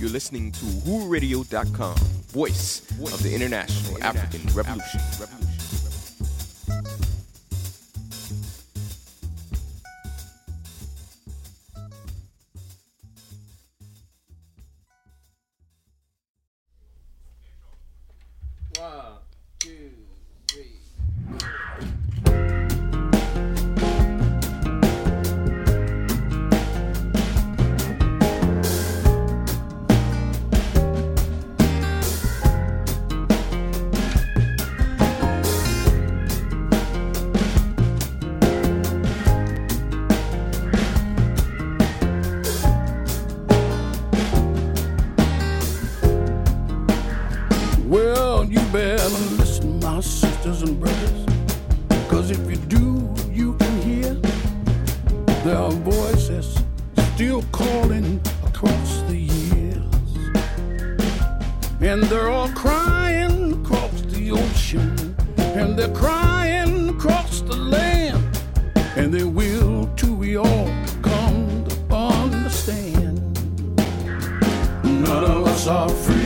You're listening to uhururadio.com, voice of the International African Revolution. One, two, three. Well, you better listen, my sisters and brothers, 'cause if you do, you can hear there are voices still calling across the years, and they're all crying across the ocean, and they're crying across the land, and they will till we all come to understand. None of us are free.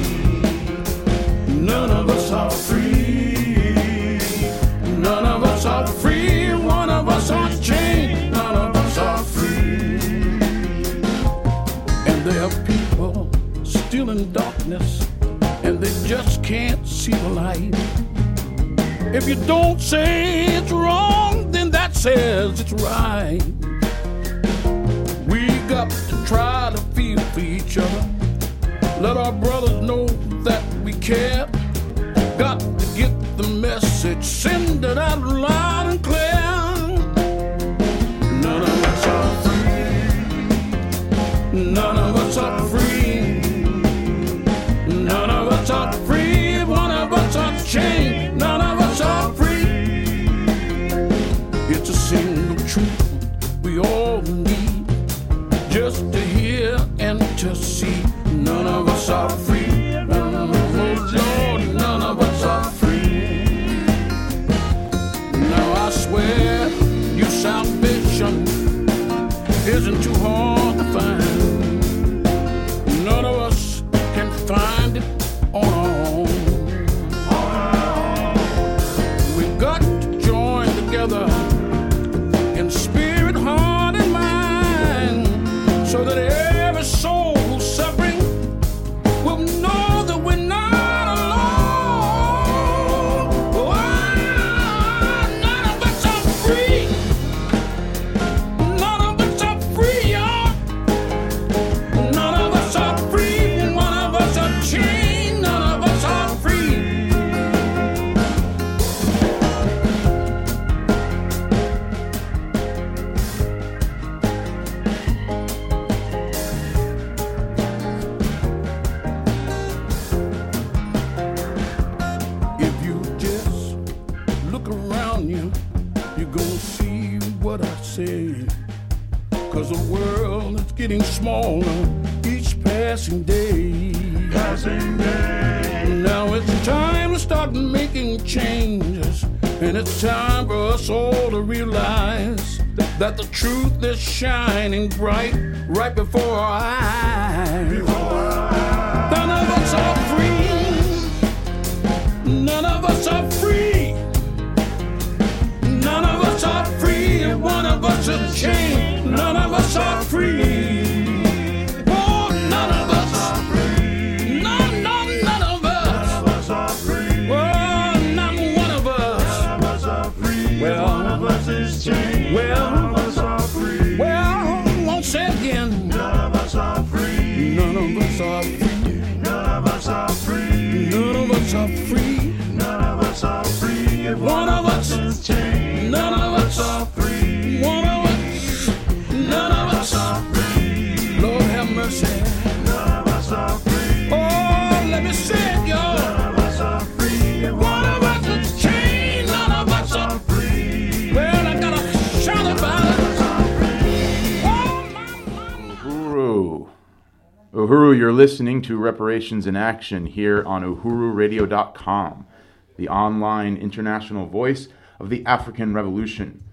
None of us are free. None of us are free. One of us are chained. None of us are free. And there are people still in darkness, and they just can't see the light. If you don't say it's wrong, then that says it's right. We got to try to feel for each other. Let our brothers know that we care. Got to get the message, send it out loud and clear. None of us are free. None of us are free. None of us are free. One of us are chained. None of us are free. It's a single truth we all need, just to hear and to see. None of us are free. None of us, Lord, none of us are free. Now I swear your salvation isn't too hard to find. None of us can find it on our own. We've got to join together in spirit, heart, and mind, so that every soul who's suffering will know that we're not alone. Oh, none of us are free. None of us are free, y'all. None of us are free. One of us are chained. None of us are free. If you just look around you, you're gonna see what I say. 'Cause the world is getting smaller each passing day. Now it's time to start making changes, and it's time for us all to realize that the truth is shining bright right before our eyes. None of us are free. None of us are free. None of us are free. One of us is chained. None of us are free. Oh, none of us are free. None of us. None of us are free. Oh, not one of us. None of us are free. Well, one of us is chained. Well, none of us are free. Well, won't say again. None of us are free. None of us are free. None of us are free. None of us are free. None of us are free. One of us is chained. None of us are free. One of us. None of us are free. Lord have mercy. None of us are free. Oh, let me say it, y'all. None of us are free. One of us is chained. None of us are free. Well, I gotta shout about it. Oh, Uhuru. Uhuru, you're listening to Reparations in Action here on uhururadio.com, the online international voice of the African Revolution.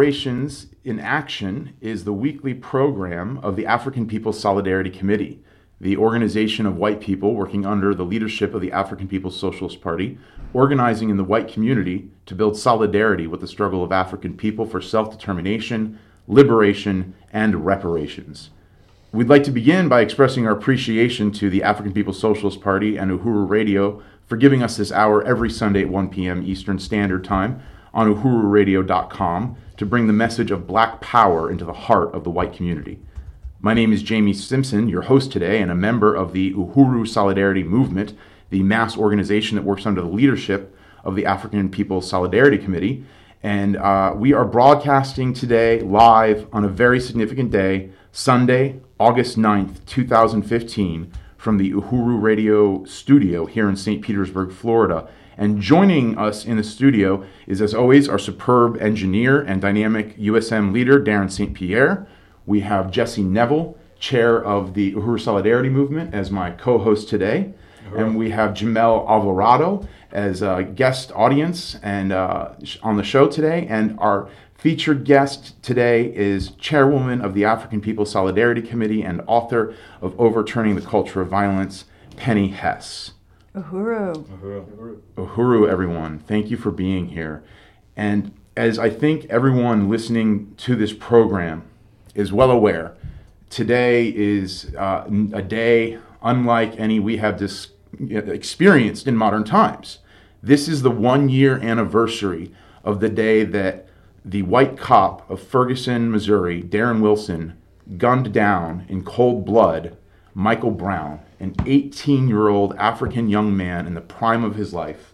Reparations in Action is the weekly program of the African People's Solidarity Committee. the organization of white people working under the leadership of the African People's Socialist Party, organizing in the white community to build solidarity with the struggle of African people for self-determination, liberation, and reparations. We'd like to begin by expressing our appreciation to the African People's Socialist Party and Uhuru Radio for giving us this hour every Sunday at 1 p.m. Eastern Standard Time on uhururadio.com to bring the message of Black power into the heart of the white community. My name is Jamie Simpson, your host today, and a member of the Uhuru Solidarity Movement, the mass organization that works under the leadership of the African People's Solidarity Committee. And we are broadcasting today live on a very significant day, Sunday, August 9th, 2015, from the Uhuru Radio studio here in St. Petersburg, Florida. And joining us in the studio is, as always, our superb engineer and dynamic USM leader, Darren St. Pierre. We have Jesse Neville, chair of the Uhuru Solidarity Movement, as my co-host today. And we have Jamel Alvarado as a guest audience and on the show today. And our featured guest today is chairwoman of the African People's Solidarity Committee and author of Overturning the Culture of Violence, Penny Hess. Uhuru. Uhuru, everyone. Thank you for being here. And as I think everyone listening to this program is well aware, today is a day unlike any we have experienced in modern times. This is the 1-year anniversary of the day that the white cop of Ferguson, Missouri, Darren Wilson, gunned down in cold blood Michael Brown, an 18-year-old African young man in the prime of his life.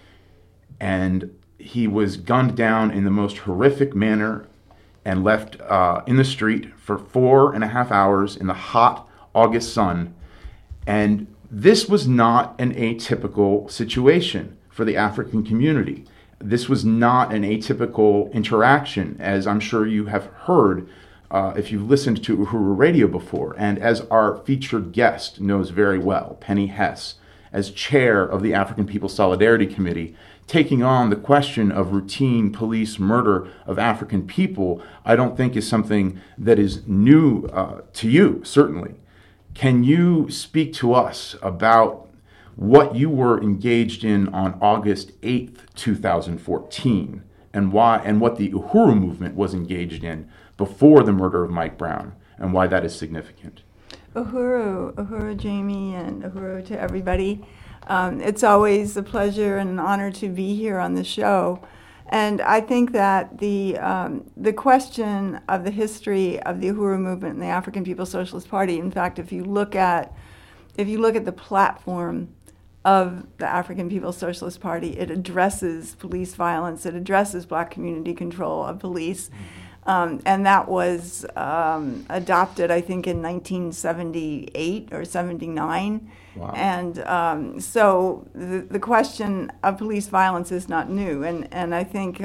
And he was gunned down in the most horrific manner and left in the street for 4.5 hours in the hot August sun. And this was not an atypical situation for the African community. This was not an atypical interaction, as I'm sure you have heard if you've listened to Uhuru Radio before, and as our featured guest knows very well, Penny Hess, as chair of the African People's Solidarity Committee, taking on the question of routine police murder of African people, I don't think is something that is new to you, certainly. Can you speak to us about what you were engaged in on August 8th, 2014, and why, and what the Uhuru movement was engaged in before the murder of Mike Brown, and why that is significant? Uhuru, Jamie, and Uhuru to everybody. It's always a pleasure and an honor to be here on the show. And I think that the question of the history of the Uhuru movement and the African People's Socialist Party, in fact, if you look at the platform of the African People's Socialist Party, it addresses police violence, it addresses Black community control of police. And that was adopted, I think, in 1978 or 79. Wow. And so the question of police violence is not new. And I think,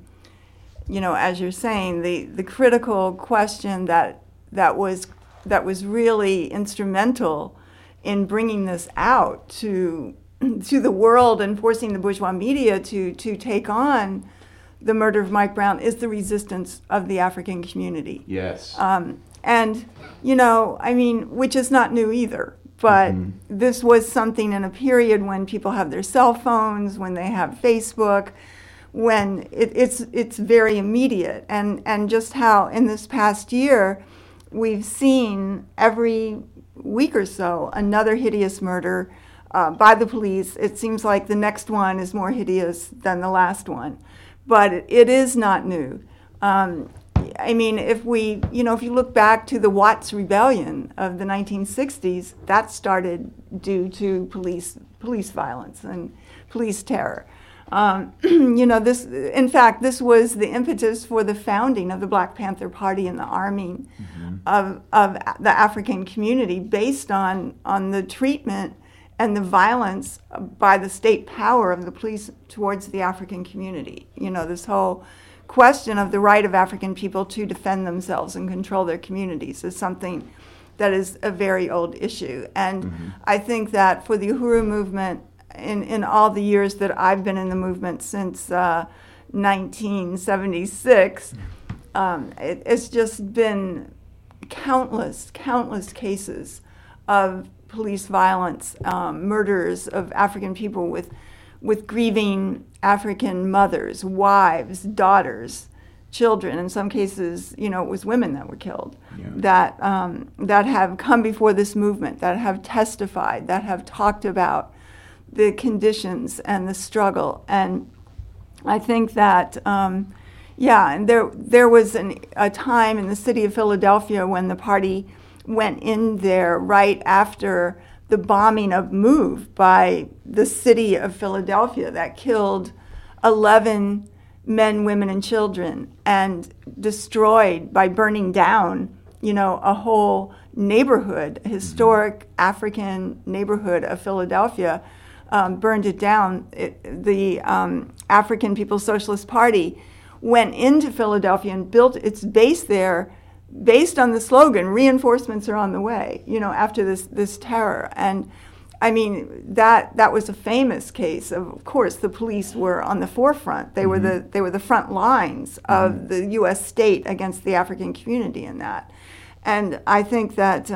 as you're saying, the critical question that was really instrumental in bringing this out to the world and forcing the bourgeois media to take on the murder of Mike Brown is the resistance of the African community. Yes. Which is not new either. But this was something in a period when people have their cell phones, when they have Facebook, when it's very immediate. And just how in this past year we've seen every week or so another hideous murder by the police. It seems like the next one is more hideous than the last one. But it is not new. If you look back to the Watts Rebellion of the 1960s, that started due to police violence and police terror. This was the impetus for the founding of the Black Panther Party and the arming of the African community based on the treatment and the violence by the state power of the police towards the African community. This whole question of the right of African people to defend themselves and control their communities is something that is a very old issue. And I think that for the Uhuru movement, in all the years that I've been in the movement since 1976, it's just been countless cases of police violence, murders of African people with grieving African mothers, wives, daughters, children. In some cases, it was women that were killed, that have come before this movement, that have testified, that have talked about the conditions and the struggle. And I think that, and there was a time in the city of Philadelphia when the party went in there right after the bombing of MOVE by the city of Philadelphia that killed 11 men, women, and children, and destroyed by burning down, a whole neighborhood, historic African neighborhood of Philadelphia, burned it down. The African People's Socialist Party went into Philadelphia and built its base there based on the slogan, "Reinforcements are on the way," after this terror. And I mean, that was a famous case. Of course, the police were on the forefront. They were the front lines of the U.S. state against the African community in that. And I think that,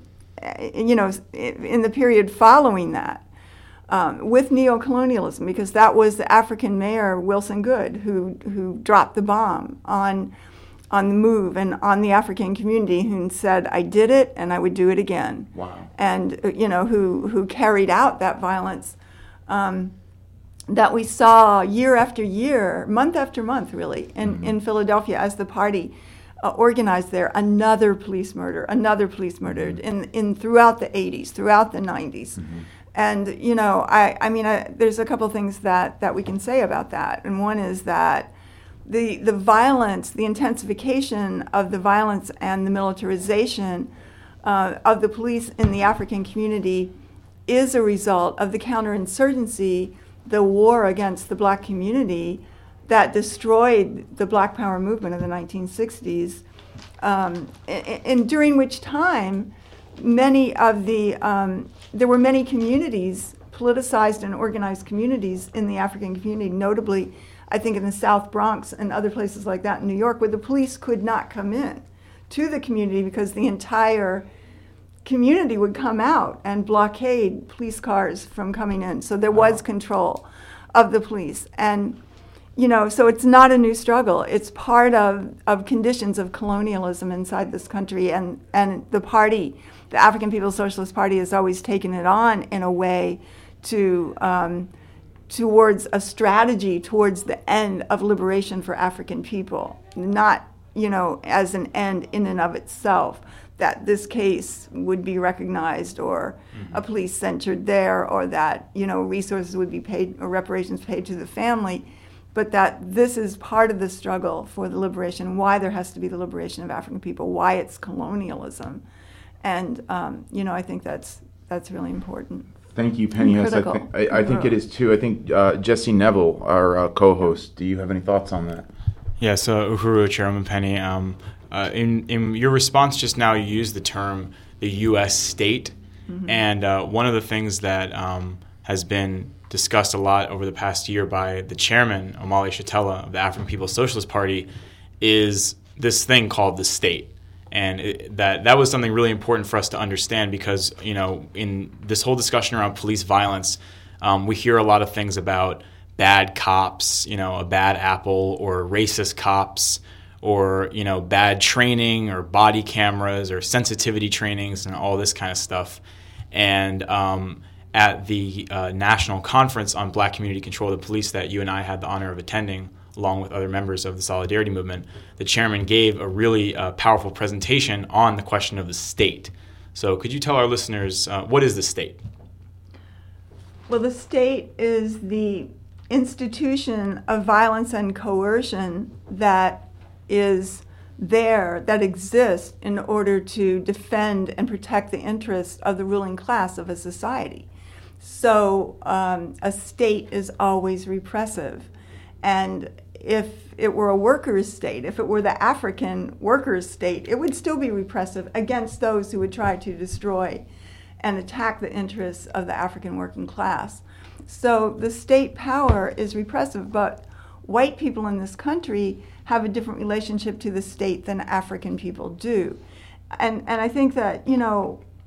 in the period following that, with neocolonialism, because that was the African mayor, Wilson Good, who dropped the bomb on the MOVE and on the African community, who said, "I did it and I would do it again." Wow. And who carried out that violence that we saw year after year, month after month, really, in Philadelphia as the party organized there. Another police murder in throughout the 80s, throughout the 90s. And there's a couple things that we can say about that, and one is that the violence, the intensification of the violence and the militarization of the police in the African community is a result of the counterinsurgency, the war against the black community that destroyed the Black Power movement of the 1960s, and during which time there were many communities, politicized and organized communities in the African community, notably I think in the South Bronx and other places like that in New York, where the police could not come in to the community because the entire community would come out and blockade police cars from coming in. So there was control of the police. And, so it's not a new struggle. It's part of conditions of colonialism inside this country. And the party, the African People's Socialist Party, has always taken it on in a way towards a strategy towards the end of liberation for African people, not, as an end in and of itself, that this case would be recognized or a police censured there, or that, resources would be paid or reparations paid to the family, but that this is part of the struggle for the liberation, why there has to be the liberation of African people, why it's colonialism. And, I think that's really important. Thank you, Penny. Yes, I think it is too. I think Jesse Neville, our co-host, do you have any thoughts on that? Yes, Uhuru, Chairman Penny. In your response just now, you used the term the U.S. state, and one of the things that has been discussed a lot over the past year by the chairman, Omali Yeshitela, of the African People's Socialist Party, is this thing called the state. And that was something really important for us to understand because, in this whole discussion around police violence, we hear a lot of things about bad cops, a bad apple, or racist cops, or, bad training or body cameras or sensitivity trainings and all this kind of stuff. And at the National Conference on Black Community Control of the Police that you and I had the honor of attending, along with other members of the Solidarity Movement, the chairman gave a really powerful presentation on the question of the state. So could you tell our listeners, what is the state? Well, the state is the institution of violence and coercion that is there, that exists in order to defend and protect the interests of the ruling class of a society. So a state is always repressive. And if it were a workers' state, if it were the African workers' state, it would still be repressive against those who would try to destroy and attack the interests of the African working class. So the state power is repressive, but white people in this country have a different relationship to the state than African people do. And I think that,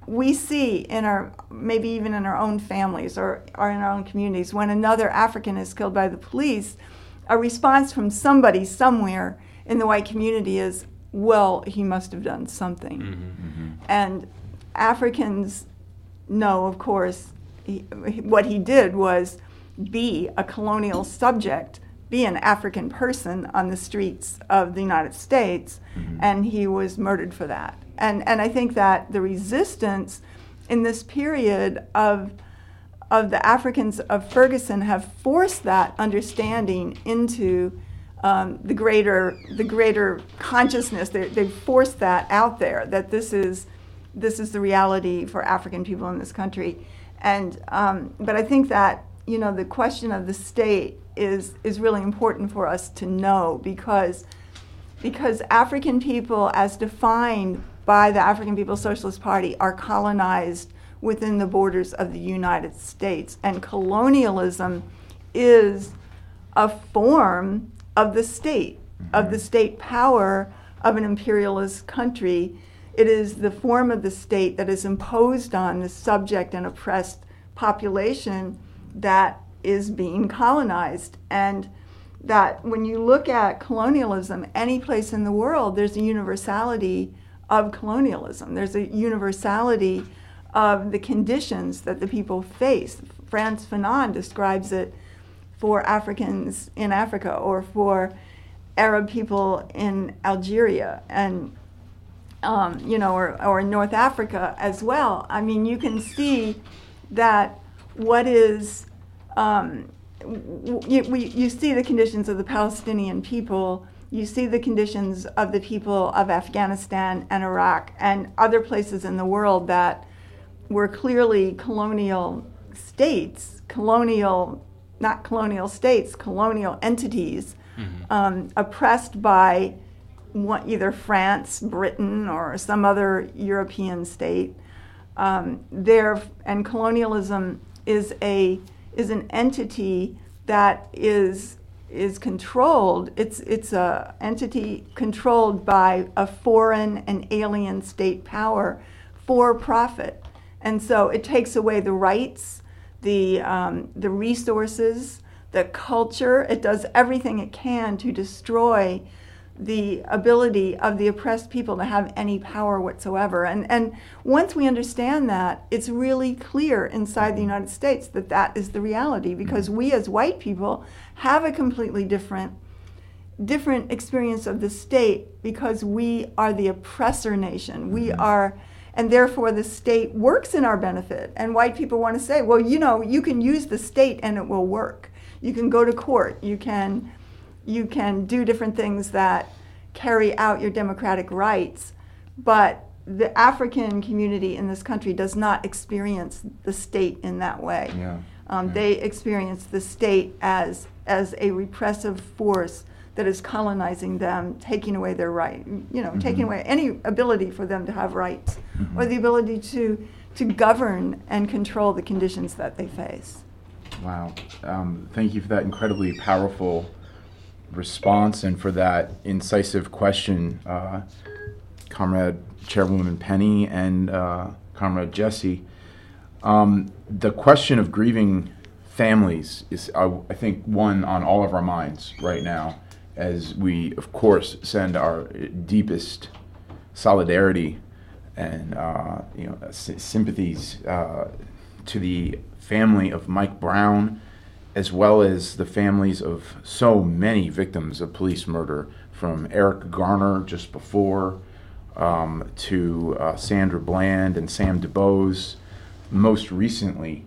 we see in our, maybe even in our own families or in our own communities, when another African is killed by the police, a response from somebody somewhere in the white community is, well, he must have done something. And Africans know, of course, what he did was be a colonial subject, be an African person on the streets of the United States, and he was murdered for that. And I think that the resistance in this period of the Africans of Ferguson have forced that understanding into the greater consciousness. They've forced that out there, that this is the reality for African people in this country. And but I think that, you know, the question of the state is really important for us to know, because African people, as defined by the African People's Socialist Party, are colonized within the borders of the United States. And colonialism is a form of the state, of the state power of an imperialist country. It is the form of the state that is imposed on the subject and oppressed population that is being colonized. And that when you look at colonialism, any place in the world, there's a universality of colonialism. There's a universality of the conditions that the people face. Frantz Fanon describes it for Africans in Africa, or for Arab people in Algeria, and you know, or in North Africa as well. I mean, you can see that what is you see the conditions of the Palestinian people. You see the conditions of the people of Afghanistan and Iraq and other places in the world that were clearly colonial states, not colonial states, colonial entities, oppressed by either France, Britain, or some other European state. And colonialism is an entity that is controlled. It's a entity controlled by a foreign and alien state power for profit, and so it takes away the rights, the resources, the culture. It does everything it can to destroy the ability of the oppressed people to have any power whatsoever. And once we understand that, it's really clear inside the United States that that is the reality, because we as white people have a completely different experience of the state, because we are the oppressor nation. We are, and therefore the state works in our benefit. And white people want to say, well, you know, you can use the state and it will work. You can go to court. You can do different things that carry out your democratic rights, but the African community in this country does not experience the state in that way. They experience the state as a repressive force that is colonizing them, taking away their right, taking away any ability for them to have rights, or the ability to govern and control the conditions that they face. Wow. Thank you for that incredibly powerful response and for that incisive question, Comrade Chairwoman Penny and Comrade Jesse. The question of grieving families is, I think, one on all of our minds right now, as we, of course, send our deepest solidarity and sympathies to the family of Mike Brown, as well as the families of so many victims of police murder, from Eric Garner just before, to Sandra Bland and Sam DuBose most recently.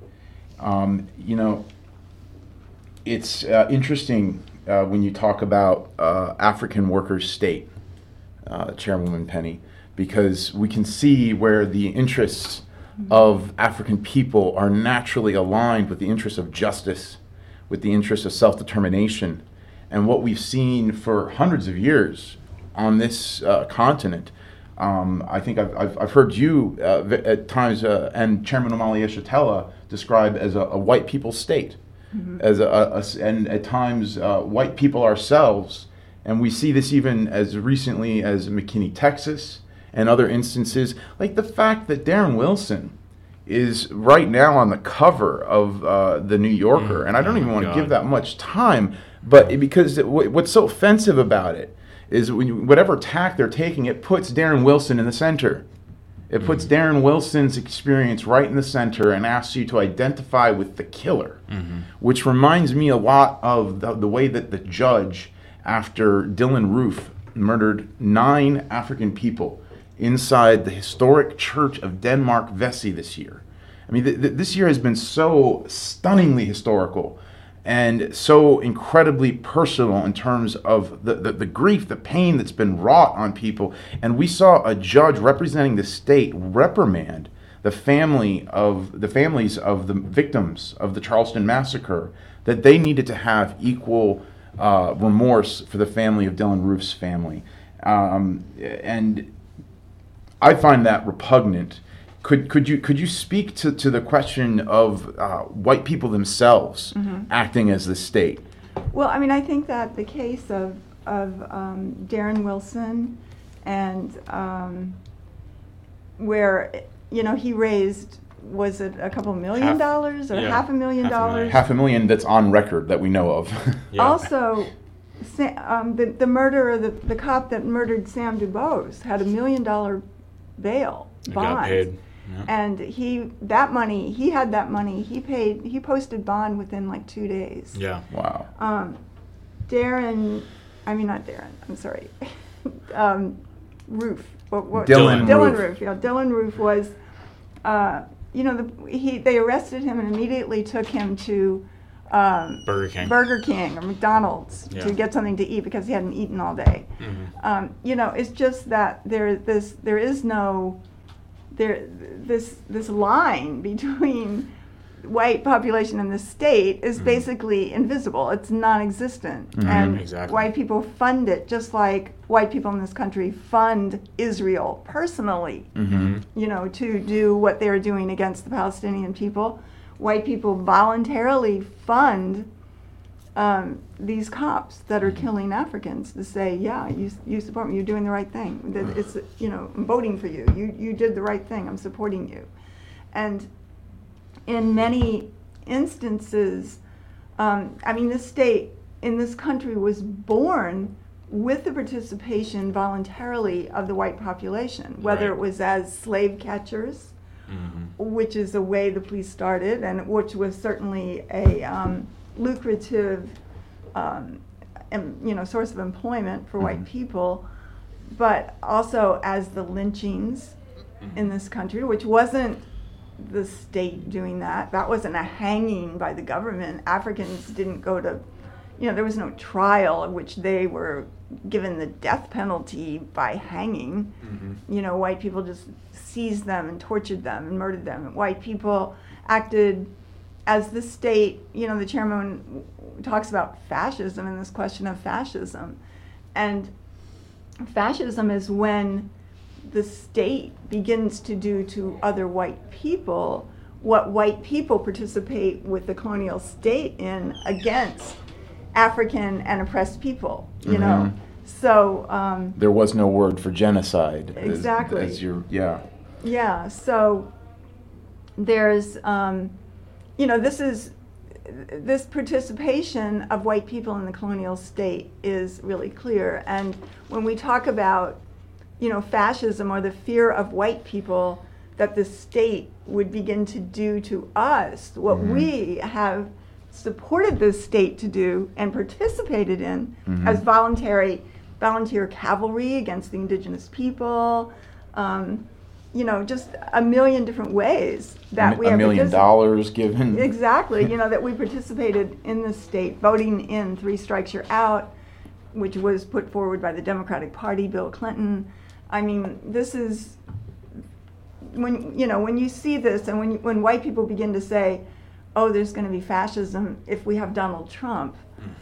It's interesting when you talk about African workers' state, Chairwoman Penny, because we can see where the interests of African people are naturally aligned with the interests of justice, with the interests of self-determination. And what we've seen for hundreds of years on this continent, I think I've heard you at times, and Chairman Omali Yeshitela, describe as a white people state, as and at times white people ourselves. And we see this even as recently as McKinney, Texas, and other instances, like the fact that Darren Wilson is right now on the cover of the New Yorker, and I don't even want to give that much time, but because what's so offensive about it is whatever tack they're taking, it puts Darren Wilson in the center. It puts Darren Wilson's experience right in the center and asks you to identify with the killer, which reminds me a lot of the way that the judge, after Dylan Roof murdered 9 African people inside the historic church of Denmark Vesey this year. I mean, this year has been so stunningly historical and so incredibly personal in terms of the grief, the pain that's been wrought on people. And we saw a judge representing the state reprimand the families of the victims of the Charleston massacre, that they needed to have equal remorse for the family of Dylan Roof's family. And I find that repugnant. Could you speak to the question of white people themselves acting as the state? Well, I mean, I think that the case of Darren Wilson and where, he raised, was it a couple $1 million or $500,000? $500,000 that's on record that we know of. Also, the murderer, the cop that murdered Sam DuBose had $1 million bail bond. Got paid. Yeah. And he had that money. He posted bond within like 2 days. Yeah. Wow. Not Darren. I'm sorry. Roof. Dylan Roof. Yeah, Dylan Roof was. They arrested him and immediately took him to Burger King or McDonald's to get something to eat because he hadn't eaten all day. It's just that there is no. This line between white population and the state is basically invisible. It's non-existent. And white people fund it just like white people in this country fund Israel personally, to do what they're doing against the Palestinian people. White people voluntarily fund these cops that are killing Africans to say, yeah, you support me, you're doing the right thing. It's, I'm voting for you. You did the right thing. I'm supporting you. And in many instances, the state in this country was born with the participation voluntarily of the white population, whether it was as slave catchers, which is a way the police started, and which was certainly a lucrative source of employment for white people, but also as the lynchings in this country, which wasn't the state doing that. That wasn't a hanging by the government. Africans didn't go to, there was no trial in which they were given the death penalty by hanging. White people just seized them and tortured them and murdered them. And white people acted as the state. The chairman talks about fascism and this question of fascism. And fascism is when the state begins to do to other white people what white people participate with the colonial state in against African and oppressed people, So there was no word for genocide. Exactly. Yeah. So there's this participation of white people in the colonial state is really clear. And when we talk about fascism or the fear of white people that the state would begin to do to us, what we have supported the state to do and participated in as volunteer cavalry against the indigenous people, just a million different ways that we have $1 million given. Exactly, that we participated in the state, voting in 3 Strikes You're Out, which was put forward by the Democratic Party, Bill Clinton. I mean, this is when you see this, and when white people begin to say, "Oh, there's going to be fascism if we have Donald Trump,"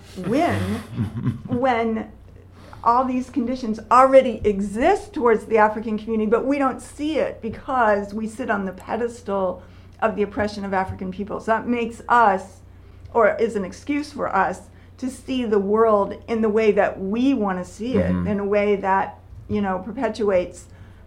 when all these conditions already exist towards the African community, but we don't see it because we sit on the pedestal of the oppression of African people. So that makes us, or is an excuse for us, to see the world in the way that we want to see it, in a way that perpetuates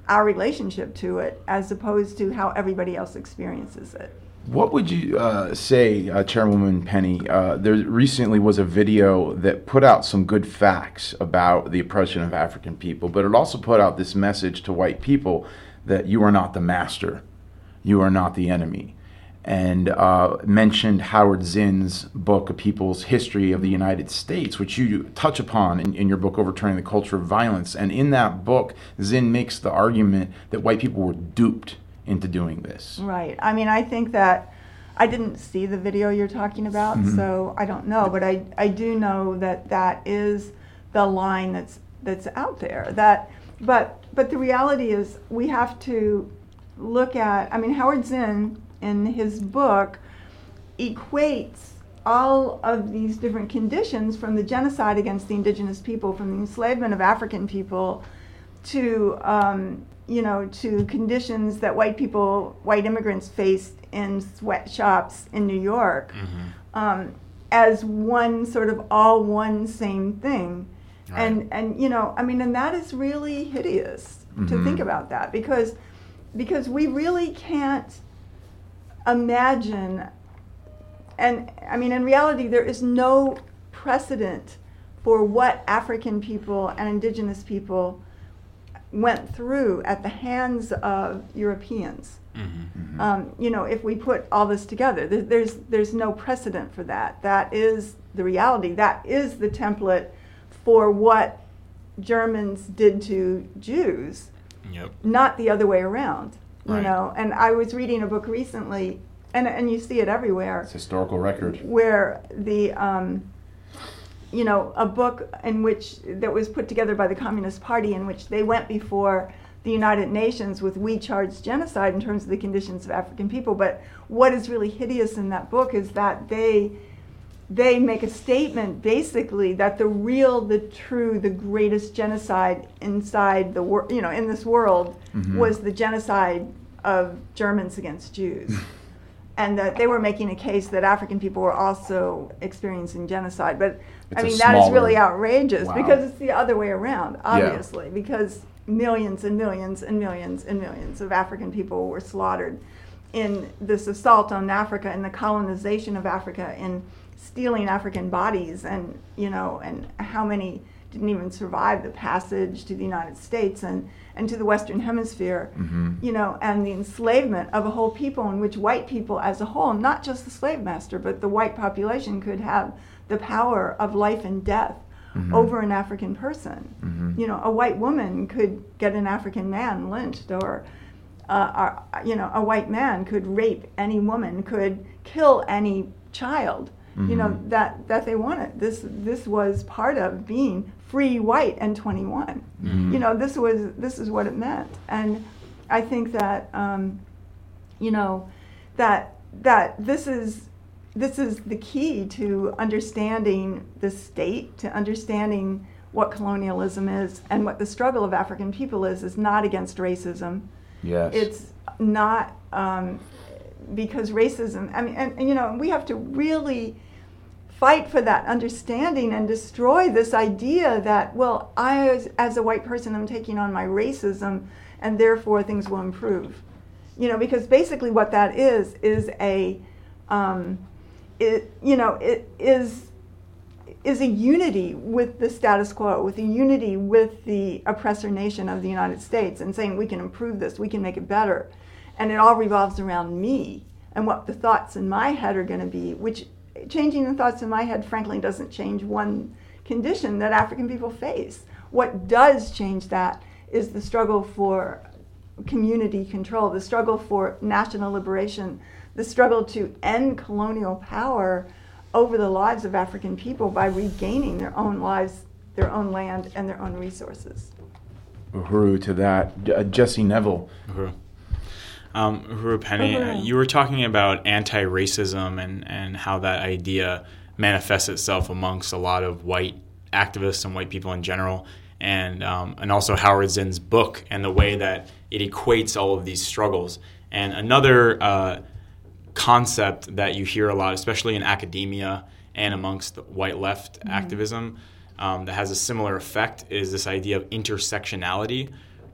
our relationship to it as opposed to how everybody else experiences it. What would you say, Chairwoman Penny? There recently was a video that put out some good facts about the oppression of African people, but it also put out this message to white people that you are not the master, you are not the enemy, and mentioned Howard Zinn's book, A People's History of the United States, which you touch upon in your book, Overturning the Culture of Violence. And in that book, Zinn makes the argument that white people were duped into doing this. Right. I mean, I think that I didn't see the video you're talking about, so I don't know. But I do know that that is the line that's out there. But the reality is we have to look at, I mean, Howard Zinn in his book equates all of these different conditions, from the genocide against the indigenous people, from the enslavement of African people, to to conditions that white immigrants faced in sweatshops in New York, as one sort of all one same thing. Right. And I mean, and that is really hideous to think about that, because we really can't imagine, and I mean, in reality, there is no precedent for what African people and indigenous people went through at the hands of Europeans. If we put all this together, there's no precedent for that. That is the reality. That is the template for what Germans did to Jews, not the other way around. Right. And I was reading a book recently, and you see it everywhere. It's historical record. Where the a book that was put together by the Communist Party, in which they went before the United Nations with "We charge genocide" in terms of the conditions of African people. But what is really hideous in that book is that they make a statement, basically, that the greatest genocide inside the world, in this world, was the genocide of Germans against Jews. And that they were making a case that African people were also experiencing genocide. But I mean, that is really outrageous, because it's the other way around, obviously, because millions and millions and millions and millions of African people were slaughtered in this assault on Africa, and the colonization of Africa, and stealing African bodies, and and how many didn't even survive the passage to the United States and to the Western Hemisphere, and the enslavement of a whole people, in which white people as a whole, not just the slave master, but the white population, could have the power of life and death over an African person. A white woman could get an African man lynched, or a white man could rape any woman, could kill any child, that they wanted. This was part of being free, white, and 21. This is what it meant. And I think that that this is the key to understanding the state, to understanding what colonialism is, and what the struggle of African people is not against racism. Yes. It's not because racism, I mean, and we have to really fight for that understanding and destroy this idea that, well, I as a white person am taking on my racism, and therefore things will improve. Because basically what that is a it is a unity with the status quo, with a unity with the oppressor nation of the United States, and saying we can improve this, we can make it better. And it all revolves around me and what the thoughts in my head are going to be, which changing the thoughts in my head, frankly, doesn't change one condition that African people face. What does change that is the struggle for community control, the struggle for national liberation, the struggle to end colonial power over the lives of African people by regaining their own lives, their own land, and their own resources. Uhuru to that. Jesse Neville. Uhuru. Uhuru Penny, you were talking about anti-racism and how that idea manifests itself amongst a lot of white activists and white people in general, and also Howard Zinn's book and the way that it equates all of these struggles. And another concept that you hear a lot, especially in academia and amongst the white left activism, that has a similar effect, is this idea of intersectionality,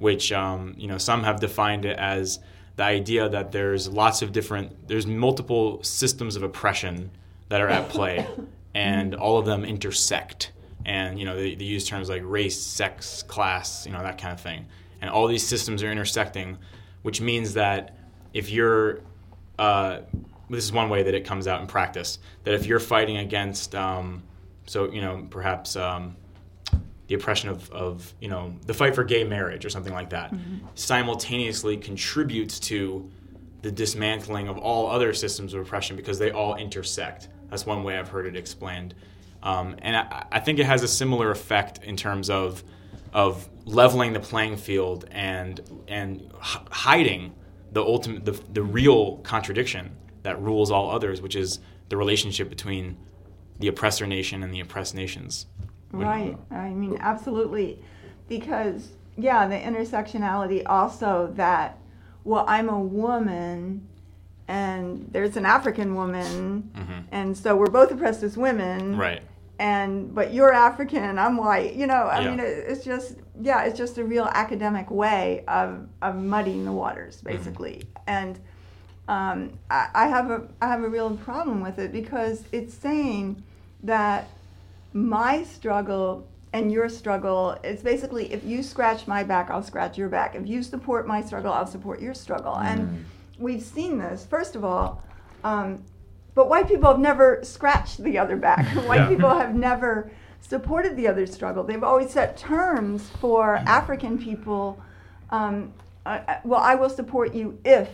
which some have defined it as the idea that there's multiple systems of oppression that are at play, and all of them intersect. And they use terms like race, sex, class, that kind of thing. And all these systems are intersecting, which means that if you're this is one way that it comes out in practice, that if you're fighting against perhaps the oppression of the fight for gay marriage or something like that, simultaneously contributes to the dismantling of all other systems of oppression because they all intersect. That's one way I've heard it explained. And I think it has a similar effect in terms of leveling the playing field and hiding the real contradiction that rules all others, which is the relationship between the oppressor nation and the oppressed nations. Right. I mean, absolutely. Because, the intersectionality also that, well, I'm a woman and there's an African woman, and so we're both oppressed as women. Right. But you're African, I'm white. I mean, it's just a real academic way of muddying the waters, basically. And I have a real problem with it because it's saying that my struggle and your struggle is basically, if you scratch my back, I'll scratch your back. If you support my struggle, I'll support your struggle. And we've seen this, first of all, but white people have never scratched the other back. White people have never supported the other struggle. They've always set terms for African people. I will support you if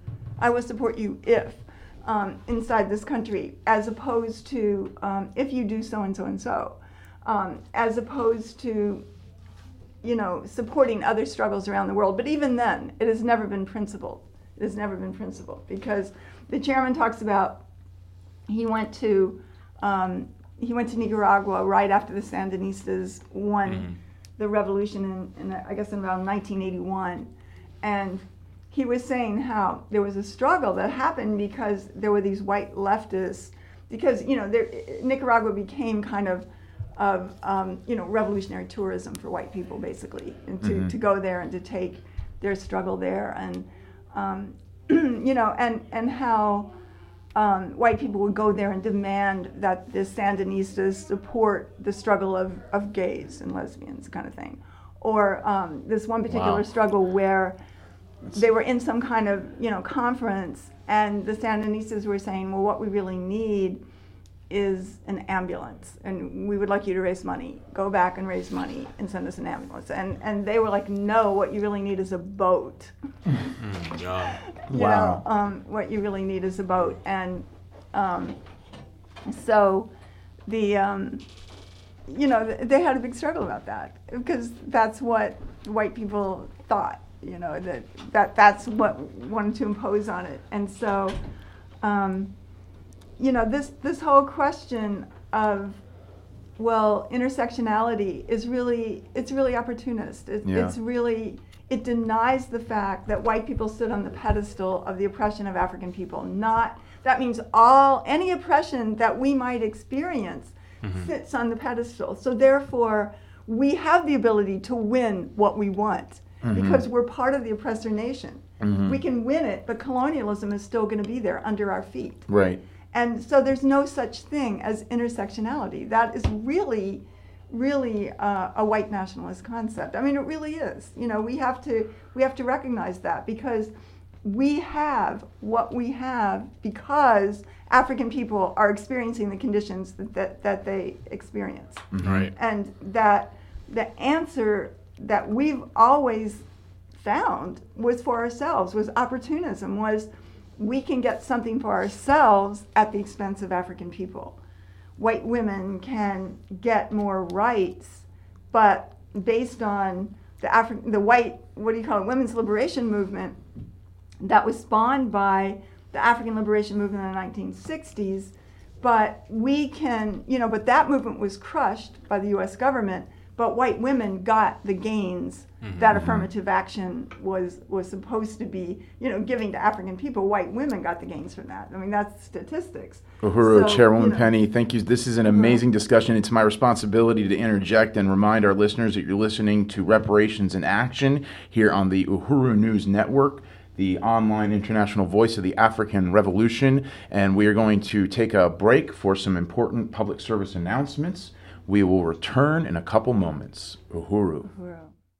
inside this country, as opposed to if you do so and so and so, as opposed to supporting other struggles around the world. But even then, it has never been principled. It has never been principled because the chairman talks about he went to Nicaragua right after the Sandinistas won the revolution in I guess in around 1981, and he was saying how there was a struggle that happened because there were these white leftists, because Nicaragua became kind of revolutionary tourism for white people, basically, and to go there and to take their struggle there, and and how white people would go there and demand that the Sandinistas support the struggle of gays and lesbians, kind of thing, or this one particular struggle where they were in some kind of conference, and the Sandinistas were saying, well, what we really need is an ambulance, and we would like you to raise money. Go back and raise money and send us an ambulance. And they were like, no, what you really need is a boat. What you really need is a boat. And so the they had a big struggle about that because that's what white people thought. That's what wanted to impose on it. And so this whole question of, well, intersectionality is really opportunist. It denies the fact that white people stood on the pedestal of the oppression of African people. That means any oppression that we might experience sits on the pedestal. So therefore, we have the ability to win what we want because we're part of the oppressor nation. We can win it, but colonialism is still going to be there under our feet. Right. And so there's no such thing as intersectionality. That is really a white nationalist concept. I mean, it really is. We have to recognize that because we have what we have because African people are experiencing the conditions that they experience. Right. And that the answer that we've always found was for ourselves, was opportunism, was we can get something for ourselves at the expense of African people. White women can get more rights, but based on the white, women's liberation movement that was spawned by the African liberation movement in the 1960s, but we can, but that movement was crushed by the U.S. government, but white women got the gains that affirmative action was supposed to be, giving to African people. White women got the gains from that. I mean, that's statistics. Uhuru, So, Chairwoman Penny, thank you. This is an amazing discussion. It's my responsibility to interject and remind our listeners that you're listening to Reparations in Action here on the Uhuru News Network, the online international voice of the African Revolution. And we are going to take a break for some important public service announcements. We will return in a couple moments. Uhuru. Uhuru.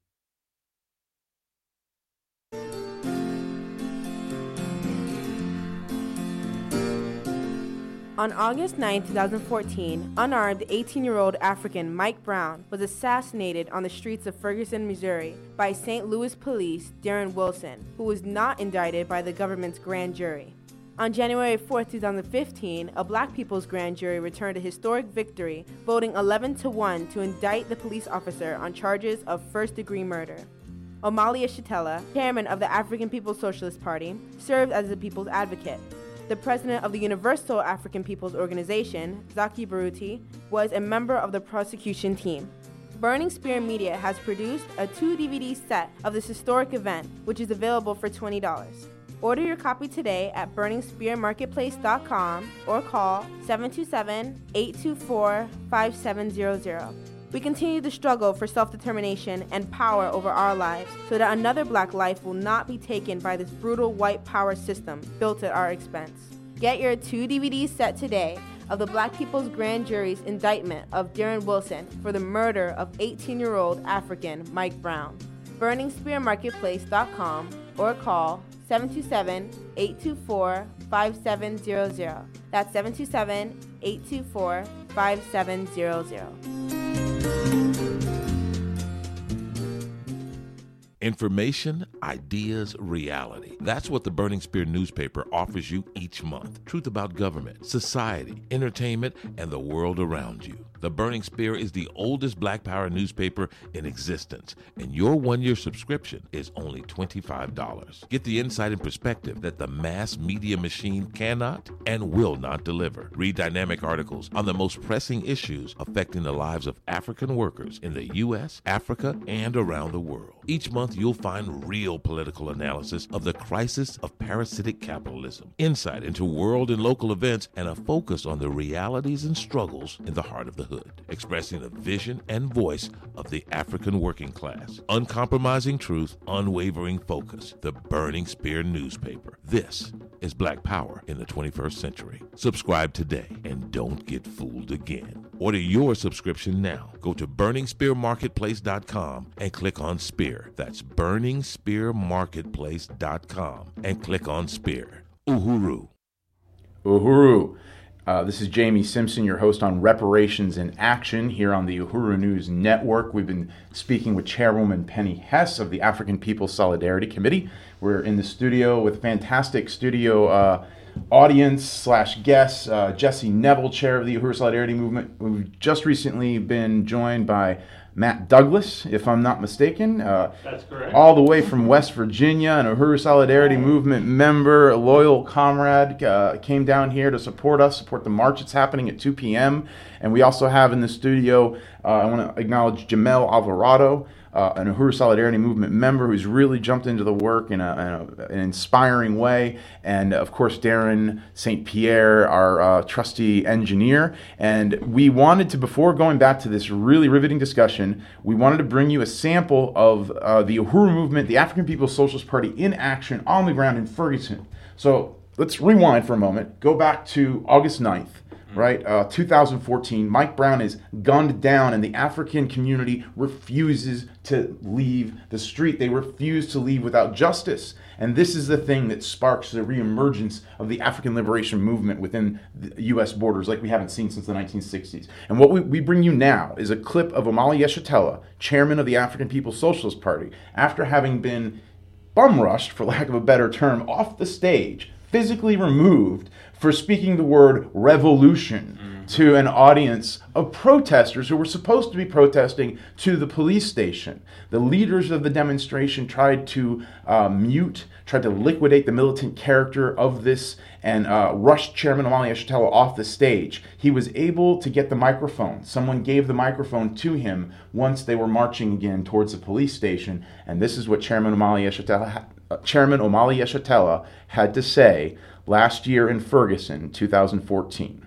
On August 9, 2014, unarmed 18-year-old African Mike Brown was assassinated on the streets of Ferguson, Missouri by St. Louis police Darren Wilson, who was not indicted by the government's grand jury. On January 4, 2015, a Black People's Grand Jury returned a historic victory, voting 11-1 to indict the police officer on charges of first-degree murder. Omali Yeshitela, chairman of the African People's Socialist Party, served as the people's advocate. The president of the Universal African People's Organization, Zaki Baruti, was a member of the prosecution team. Burning Spear Media has produced a 2-DVD set of this historic event, which is available for $20. Order your copy today at burningspearmarketplace.com or call 727-824-5700. We continue the struggle for self-determination and power over our lives so that another Black life will not be taken by this brutal white power system built at our expense. Get your 2-DVD set today of the Black People's Grand Jury's indictment of Darren Wilson for the murder of 18-year-old African Mike Brown. burningspearmarketplace.com or call 727-824-5700. That's 727-824-5700. Information, ideas, reality. That's what the Burning Spear newspaper offers you each month. Truth about government, society, entertainment, and the world around you. The Burning Spear is the oldest Black Power newspaper in existence, and your one-year subscription is only $25. Get the insight and perspective that the mass media machine cannot and will not deliver. Read dynamic articles on the most pressing issues affecting the lives of African workers in the U.S., Africa, and around the world. Each month, you'll find real political analysis of the crisis of parasitic capitalism, insight into world and local events, and a focus on the realities and struggles in the heart of the hood, expressing the vision and voice of the African working class. Uncompromising truth, unwavering focus. The Burning Spear newspaper. This is Black Power in the 21st century. Subscribe today and don't get fooled again. Order your subscription now. Go to burningspearmarketplace.com and click on Spear. That's burningspearmarketplace.com and click on Spear. Uhuru. Uhuru. This is Jamie Simpson, your host on Reparations in Action here on the Uhuru News Network. We've been speaking with Chairwoman Penny Hess of the African People's Solidarity Committee. We're in the studio with a fantastic studio audience / guest, Jesse Neville, chair of the Uhuru Solidarity Movement. We've just recently been joined by Matt Douglas, if I'm not mistaken. That's correct. All the way from West Virginia, an Uhuru Solidarity Movement member, a loyal comrade, came down here to support the march that's happening at 2 p.m. And we also have in the studio, I want to acknowledge Jamel Alvarado, an Uhuru Solidarity Movement member who's really jumped into the work in an inspiring way. And of course, Darren St. Pierre, our trusty engineer. And we wanted to, before going back to this really riveting discussion, we wanted to bring you a sample of the Uhuru movement, the African People's Socialist Party in action on the ground in Ferguson. So let's rewind for a moment, go back to August 9th. Right, 2014, Mike Brown is gunned down and the African community refuses to leave the street. They refuse to leave without justice. And this is the thing that sparks the reemergence of the African liberation movement within the U.S. borders like we haven't seen since the 1960s. And what we bring you now is a clip of Omali Yeshitela, chairman of the African People's Socialist Party, after having been bum rushed, for lack of a better term, off the stage physically removed for speaking the word revolution to an audience of protesters who were supposed to be protesting to the police station. The leaders of the demonstration tried to tried to liquidate the militant character of this and rushed Chairman Omali Yeshitela off the stage. He was able to get the microphone. Someone gave the microphone to him once they were marching again towards the police station, and this is what Chairman Omali Yeshitela had to say last year in Ferguson, 2014.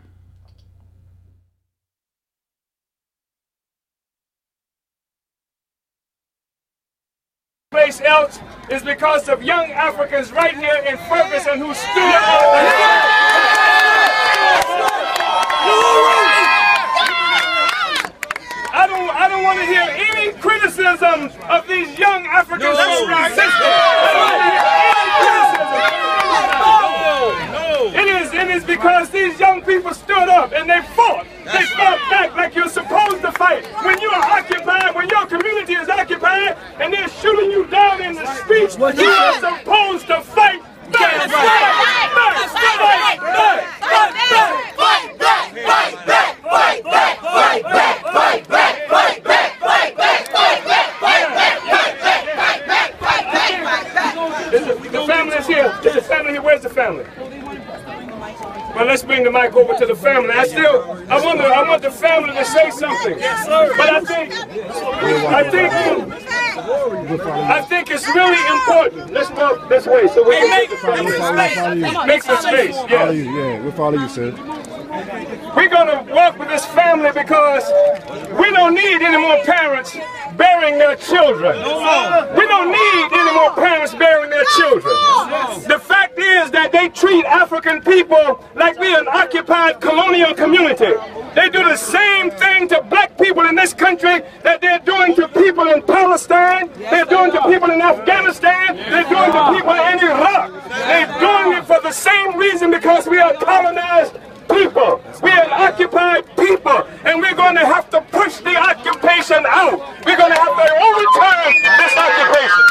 Place else is because of young Africans right here in Ferguson who stood up. I don't want to hear any criticism of these young Africans who resisted. It is because these young people stood up and they fought. They fought back like you're supposed to fight. When you are occupied, when your community is occupied, and they're shooting you down in the streets, you are supposed to fight back. The family is here. Is the family here? Where's the family? Well, let's bring the mic over to the family. I want the family to say something. But I think it's really important. Let's go this way so we can make some space. Yeah, we'll follow you, sir. We're gonna walk with this family because we don't need any more parents burying their children. We don't need any more parents burying their children. The fact is that they treat African people like we're an occupied colonial community. They do the same thing to black people in this country that they're doing to people in Palestine, they're doing to people in Afghanistan, they're doing to people in Iraq. They're doing it for the same reason, because we are colonized people. We are occupied people, and we're going to have to push the occupation out. We're going to have to overturn this occupation.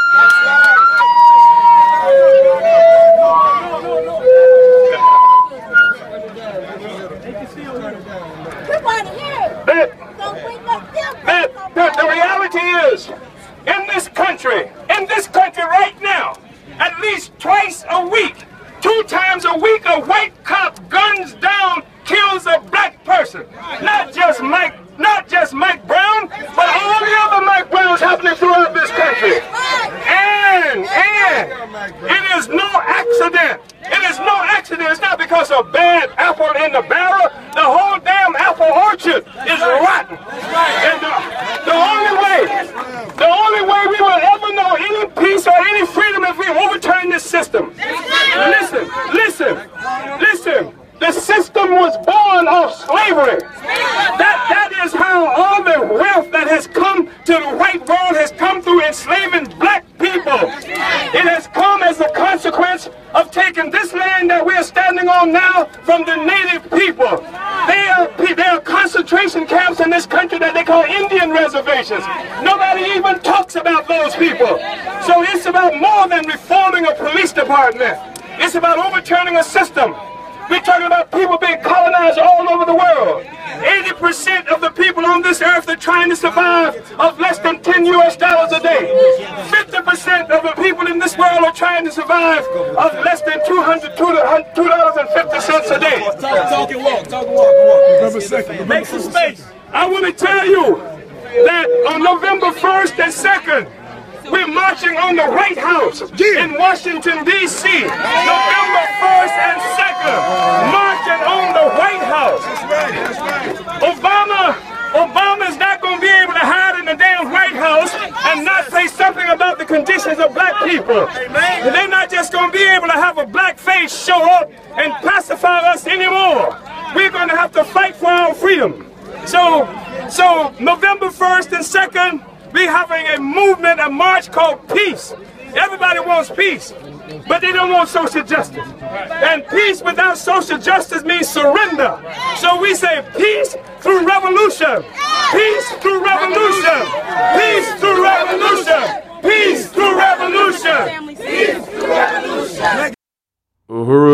The reality is, in this country right now, at least twice a week, 2 times a week, a white cop guns down, kills a black person. Not just Mike Brown, but all the other Mike Browns happening throughout this country. And it is no accident. It is no accident. It's not because of bad apple in the barrel. The whole damn apple orchard is rotten. And the only way we will ever know any peace or any freedom if we overturn this system. Listen. The system was born of slavery. That is how all the wealth that has come to the white world has come through enslaving black people. It has come as a consequence of taking this land that we are standing on now from the native people. There are concentration camps in this country that they call Indian reservations. Nobody even talks about those people. So it's about more than reforming a police department. It's about overturning a system. We're talking about people being colonized all over the world. 80% of the people on this earth are trying to survive of less than $10 a day. 50% of the people in this world are trying to survive of less than $2.50 a day. Talk and walk. Make some space. I want to tell you that on November 1st and 2nd, we're marching on the White House in Washington, D.C. November 1st and 2nd, marching on the White House. Obama is not going to be able to hide in the damn White House and not say something about the conditions of black people. They're not just going to be able to have a black face show up and pacify us anymore. We're going to have to fight for our freedom. So November 1st and 2nd, we're having a movement, a march called peace. Everybody wants peace, but they don't want social justice. And peace without social justice means surrender. So we say peace through revolution. Peace through revolution. Peace through revolution. Peace through revolution. Peace through revolution. Uhuru.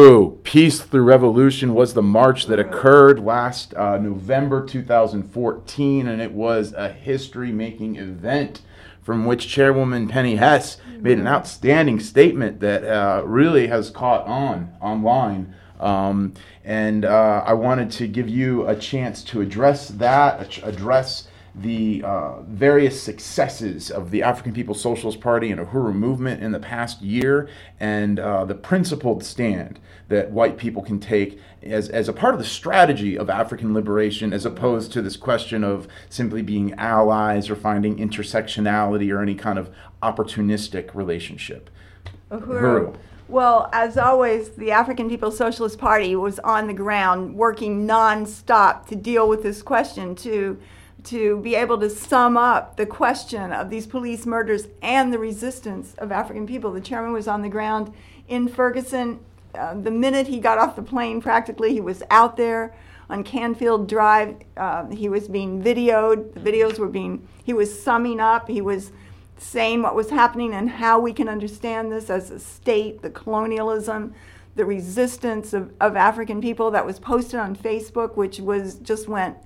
Peace Through Revolution was the march that occurred last November 2014, and it was a history-making event from which Chairwoman Penny Hess made an outstanding statement that really has caught on online. And I wanted to give you a chance to address that, address the various successes of the African People's Socialist Party and Uhuru movement in the past year, and the principled stand that white people can take as a part of the strategy of African liberation, as opposed to this question of simply being allies or finding intersectionality or any kind of opportunistic relationship. Uhuru. Well, as always, the African People's Socialist Party was on the ground working nonstop to deal with this question, to be able to sum up the question of these police murders and the resistance of African people. The chairman was on the ground in Ferguson. The minute he got off the plane, practically, he was out there on Canfield Drive. He was being videoed. The videos were he was summing up. He was saying what was happening and how we can understand this as a state, the colonialism, the resistance of African people. That was posted on Facebook, which just went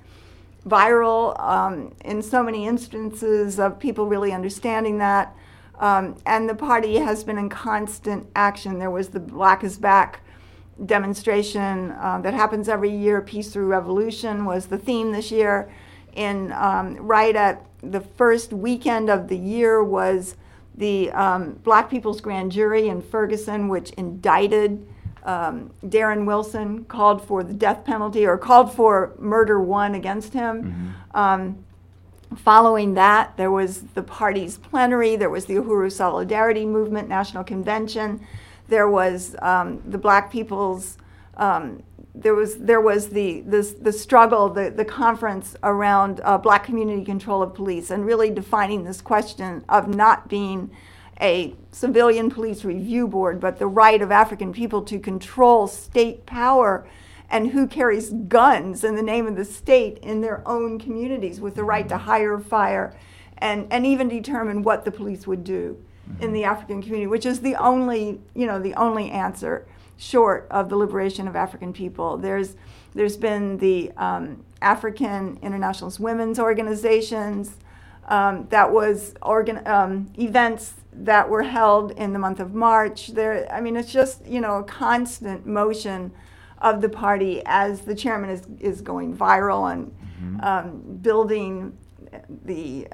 viral in so many instances of people really understanding that. And the party has been in constant action. There was the Black is Back demonstration that happens every year. Peace Through Revolution was the theme this year. Right at the first weekend of the year was the Black People's Grand Jury in Ferguson, which indicted Darren Wilson, called for the death penalty, or called for murder one against him. Following that, there was the party's plenary. There was the Uhuru Solidarity Movement National Convention. There was the Black People's. There was the struggle, the conference around Black community control of police, and really defining this question of not being a civilian police review board, but the right of African people to control state power and who carries guns in the name of the state in their own communities, with the right to hire, fire, and even determine what the police would do in the African community, which is the only answer short of the liberation of African people. There's been the African Internationalist Women's Organizations, that was events that were held in the month of March. It's just a constant motion of the party as the chairman is going viral and building the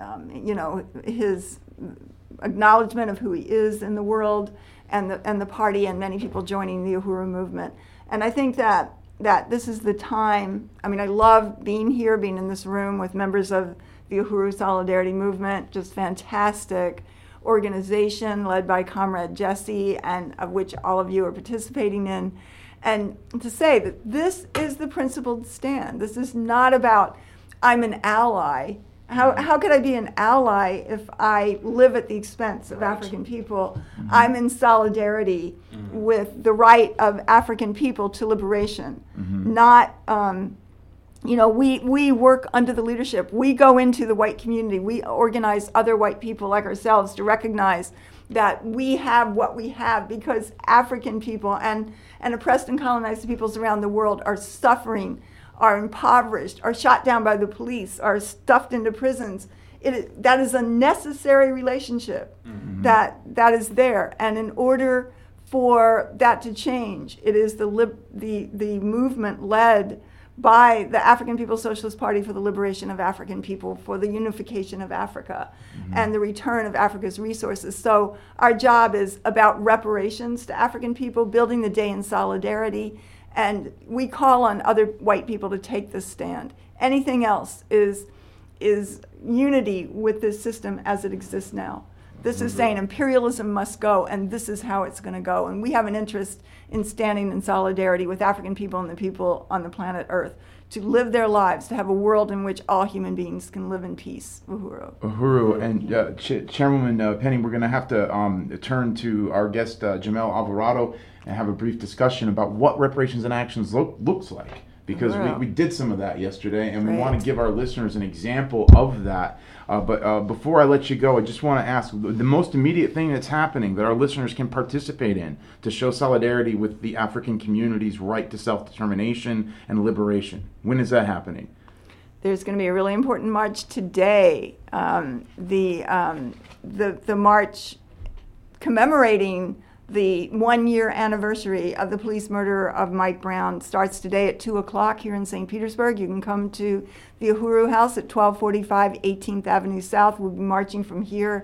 his acknowledgement of who he is in the world, and the party, and many people joining the Uhuru movement. And I think that this is the time. I love being here, being in this room with members of the Uhuru Solidarity Movement, just fantastic organization led by Comrade Jesse, and of which all of you are participating in. And to say that this is the principled stand. This is not about, I'm an ally. How could I be an ally if I live at the expense of African people? I'm in solidarity with the right of African people to liberation. Not, we work under the leadership. We go into the white community. We organize other white people like ourselves to recognize that we have what we have because African people and oppressed and colonized peoples around the world are suffering, are impoverished, are shot down by the police, are stuffed into prisons. That is a necessary relationship that is there. And in order for that to change, it is the movement led by the African People's Socialist Party for the liberation of African people, for the unification of Africa, and the return of Africa's resources. So our job is about reparations to African people, building the day in solidarity, and we call on other white people to take this stand. Anything else is unity with this system as it exists now. This is saying imperialism must go, and this is how it's going to go. And we have an interest in standing in solidarity with African people and the people on the planet Earth to live their lives, to have a world in which all human beings can live in peace. Uhuru. And Chairwoman Penny, we're going to have to turn to our guest, Jamel Alvarado, and have a brief discussion about what reparations and actions looks like because Uhuru. we did some of that yesterday, and we Right. want to give our listeners an example of that. But before I let you go, I just want to ask the most immediate thing that's happening that our listeners can participate in to show solidarity with the African community's right to self-determination and liberation. When is that happening? There's going to be a really important march today. The march commemorating the 1-year anniversary of the police murder of Mike Brown starts today at 2 o'clock here in St. Petersburg. You can come to the Uhuru House at 1245 18th Avenue South. We'll be marching from here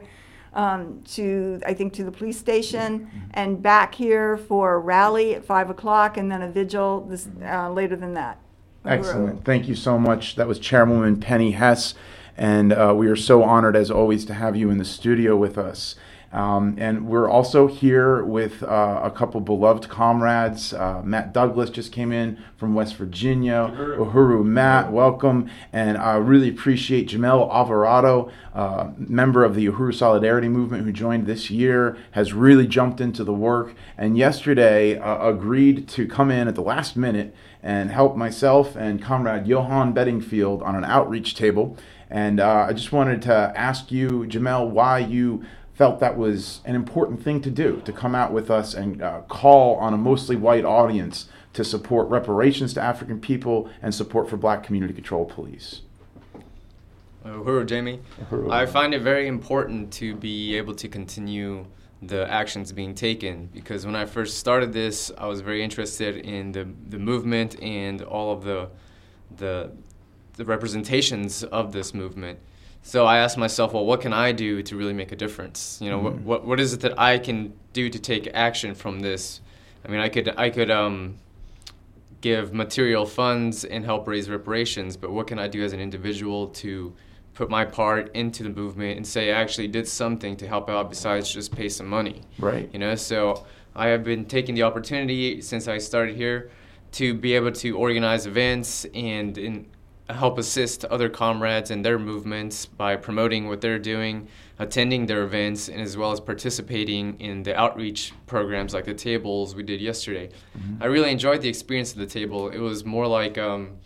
to the police station and back here for a rally at 5 o'clock and then a vigil later than that. Uhuru. Excellent. Thank you so much. That was Chairwoman Penny Hess, and we are so honored, as always, to have you in the studio with us. And we're also here with a couple beloved comrades. Matt Douglas just came in from West Virginia. Uhuru Matt, welcome. And I really appreciate Jamel Alvarado, member of the Uhuru Solidarity Movement who joined this year, has really jumped into the work, and yesterday agreed to come in at the last minute and help myself and Comrade Johan Bedingfield on an outreach table. And I just wanted to ask you, Jamel, why you felt that was an important thing to do, to come out with us and call on a mostly white audience to support reparations to African people and support for Black community-controlled police. Uhuru, Jamie. Uhuru. I find it very important to be able to continue the actions being taken, because when I first started this, I was very interested in the movement and all of the representations of this movement. So I asked myself, well, what can I do to really make a difference? You know, what is it that I can do to take action from this? I mean, I could give material funds and help raise reparations, but what can I do as an individual to put my part into the movement and say I actually did something to help out besides just pay some money? Right. You know, so I have been taking the opportunity since I started here to be able to organize events and help assist other comrades in their movements by promoting what they're doing, attending their events, and as well as participating in the outreach programs like the tables we did yesterday. Mm-hmm. I really enjoyed the experience of the table. It was more like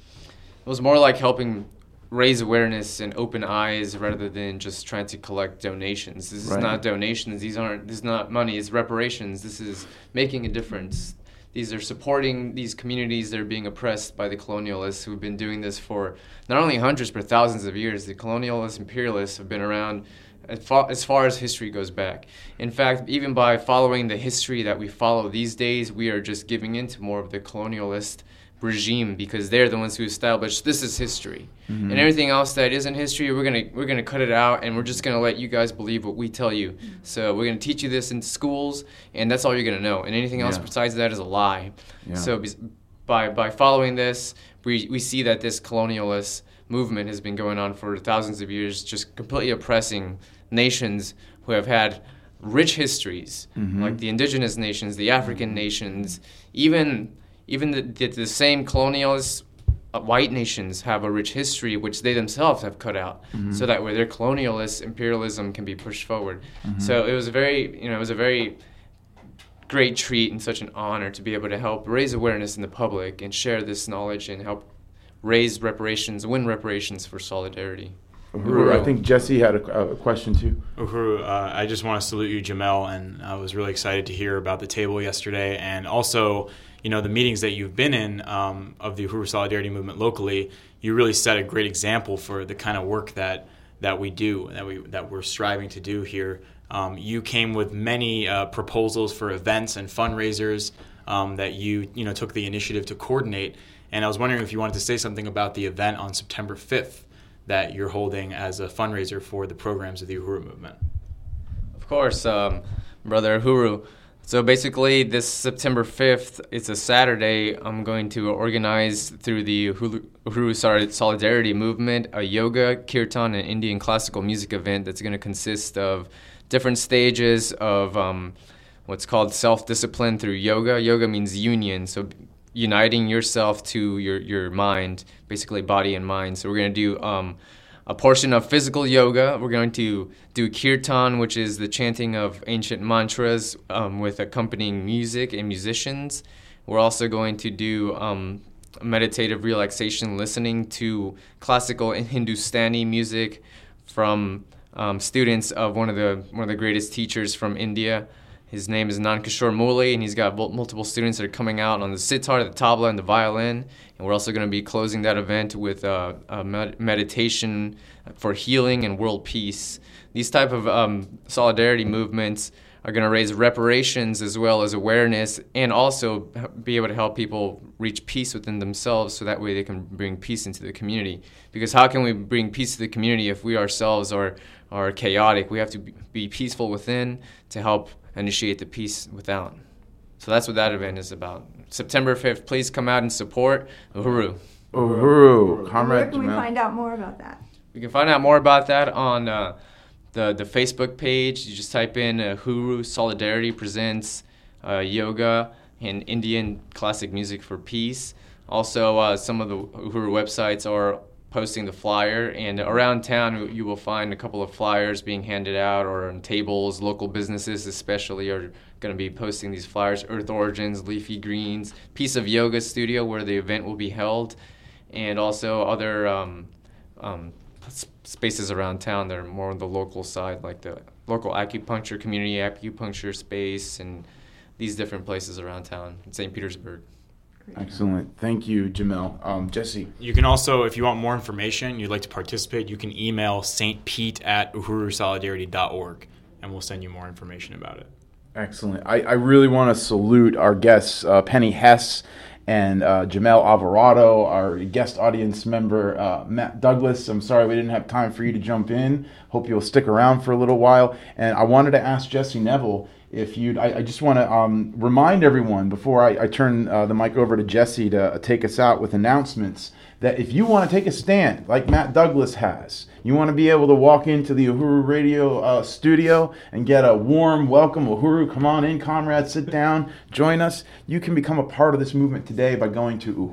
helping raise awareness and open eyes rather than just trying to collect donations. This is not donations. This is not money. It's reparations. This is making a difference. These are supporting these communities that are being oppressed by the colonialists who have been doing this for not only hundreds but thousands of years. The colonialists, imperialists have been around as far as history goes back. In fact, even by following the history that we follow these days, we are just giving into more of the colonialist regime because they're the ones who established this is history. Mm-hmm. And everything else that isn't history, we're gonna cut it out, and we're just gonna let you guys believe what we tell you. So we're gonna teach you this in schools, and that's all you're gonna know. And anything else besides that is a lie. Yeah. So by following this, we see that this colonialist movement has been going on for thousands of years, just completely oppressing nations who have had rich histories, like the indigenous nations, the African nations, even the same colonialist white nations have a rich history which they themselves have cut out, so that way their colonialist imperialism can be pushed forward. So it was a very great treat and such an honor to be able to help raise awareness in the public and share this knowledge and help raise reparations, win reparations for solidarity. Uhuru, I think Jesse had a question too. Uhuru, I just want to salute you, Jamel, and I was really excited to hear about the table yesterday, and also, you know, the meetings that you've been in of the Uhuru Solidarity Movement locally. You really set a great example for the kind of work that we do, that we're striving to do here. You came with many proposals for events and fundraisers that you took the initiative to coordinate, and I was wondering if you wanted to say something about the event on September 5th that you're holding as a fundraiser for the programs of the Uhuru movement. Of course, Brother Uhuru. So basically, this September 5th, it's a Saturday, I'm going to organize through the Uhuru Solidarity Movement a yoga, kirtan, and Indian classical music event that's going to consist of different stages of what's called self-discipline through yoga. Yoga means union, so uniting yourself to your mind, basically body and mind. So we're going to do a portion of physical yoga. We're going to do kirtan, which is the chanting of ancient mantras with accompanying music and musicians. We're also going to do meditative relaxation, listening to classical and Hindustani music from students of one of the greatest teachers from India. His name is Nankishore Murli, and he's got multiple students that are coming out on the sitar, the tabla, and the violin. And we're also going to be closing that event with a meditation for healing and world peace. These type of solidarity movements are going to raise reparations as well as awareness, and also be able to help people reach peace within themselves, so that way they can bring peace into the community. Because how can we bring peace to the community if we ourselves are chaotic? We have to be peaceful within to help initiate the peace without. So that's what that event is about. September 5th, please come out and support Uhuru. Uhuru, Comrade Where can we Jamel. find out more about that? You can find out more about that on the Facebook page. You just type in Uhuru Solidarity Presents Yoga and Indian Classic Music for Peace. Also, some of the Uhuru websites are posting the flyer, and around town you will find a couple of flyers being handed out, or on tables. Local businesses especially are going to be posting these flyers. Earth Origins, Leafy Greens, Piece of Yoga Studio where the event will be held, and also other spaces around town that are more on the local side, like the local acupuncture, community acupuncture space, and these different places around town in St. Petersburg. Excellent. Thank you, Jamel. Jesse. You can also, if you want more information, you'd like to participate, you can email stpete@uhurusolidarity.org, and we'll send you more information about it. Excellent. I really want to salute our guests, Penny Hess and Jamel Alvarado, our guest audience member, Matt Douglas. I'm sorry we didn't have time for you to jump in. Hope you'll stick around for a little while. And I wanted to ask Jesse Neville, if you'd, I just want to remind everyone before I turn the mic over to Jesse to take us out with announcements, that if you want to take a stand like Matt Douglas has, you want to be able to walk into the Uhuru Radio studio and get a warm welcome. Uhuru, come on in, comrade, sit down, join us. You can become a part of this movement today by going to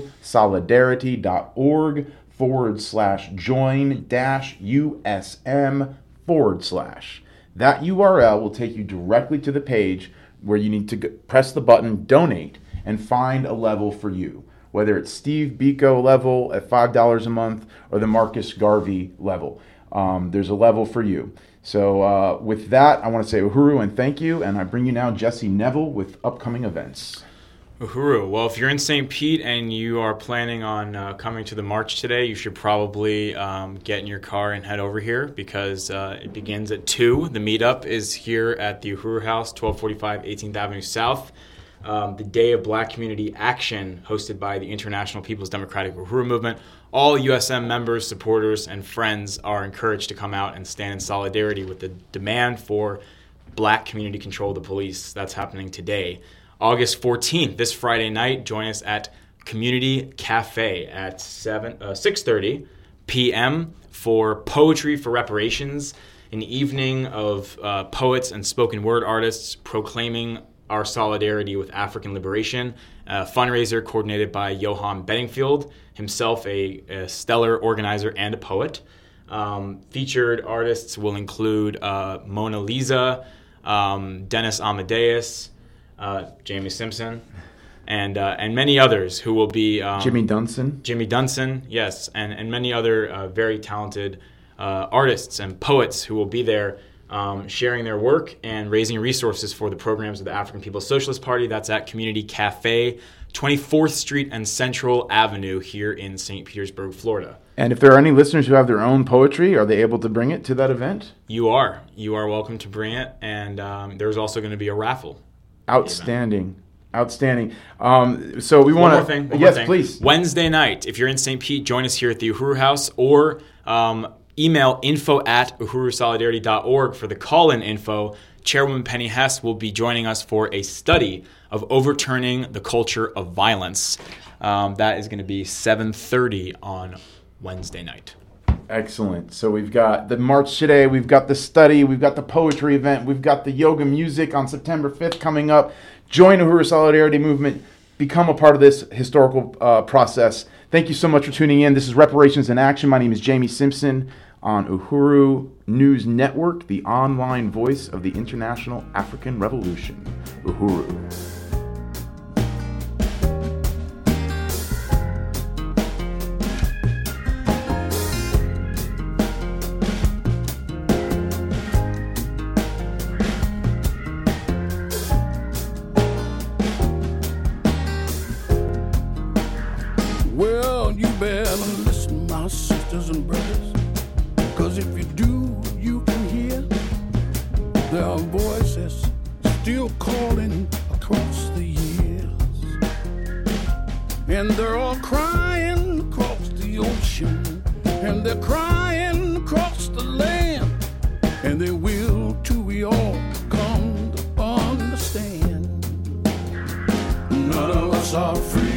uhurusolidarity.org/join-USM/. That URL will take you directly to the page where you need to press the button Donate and find a level for you, whether it's Steve Biko level at $5 a month or the Marcus Garvey level. There's a level for you. So with that, I want to say Uhuru and thank you, and I bring you now Jesse Neville with upcoming events. Uhuru. Well, if you're in St. Pete and you are planning on coming to the march today, you should probably get in your car and head over here, because it begins at 2. The meetup is here at the Uhuru House, 1245 18th Avenue South. The Day of Black Community Action, hosted by the International People's Democratic Uhuru Movement. All USM members, supporters, and friends are encouraged to come out and stand in solidarity with the demand for black community control of the police. That's happening today. August 14th, this Friday night, join us at Community Cafe at 6:30 p.m. for Poetry for Reparations, an evening of poets and spoken word artists proclaiming our solidarity with African liberation, a fundraiser coordinated by Johan Bedingfield, himself a stellar organizer and a poet. Featured artists will include Mona Lisa, Dennis Amadeus, Jamie Simpson, and many others who will be... Jimmy Dunson, yes, and many other very talented artists and poets who will be there sharing their work and raising resources for the programs of the African People's Socialist Party. That's at Community Cafe, 24th Street and Central Avenue here in St. Petersburg, Florida. And if there are any listeners who have their own poetry, are they able to bring it to that event? You are welcome to bring it, and there's also going to be a raffle. Outstanding. So we want to... One more Yes, thing. please. Wednesday night, if you're in St. Pete, join us here at the Uhuru House, or email info@uhurusolidarity.org for the call-in info. Chairwoman Penny Hess will be joining us for a study of overturning the culture of violence. That is going to be 7:30 on Wednesday night. Excellent. So we've got the march today, we've got the study, we've got the poetry event, we've got the yoga music on September 5th coming up. Join Uhuru Solidarity Movement. Become a part of this historical process. Thank you so much for tuning in. This is Reparations in Action. My name is Jamie Simpson on Uhuru News Network, the online voice of the International African Revolution. Uhuru. sisters and brothers. 'Cause if you do, you can hear their voices still calling across the years. And they're all crying across the ocean, and they're crying across the land, and they will till we all come to understand. None of us are free.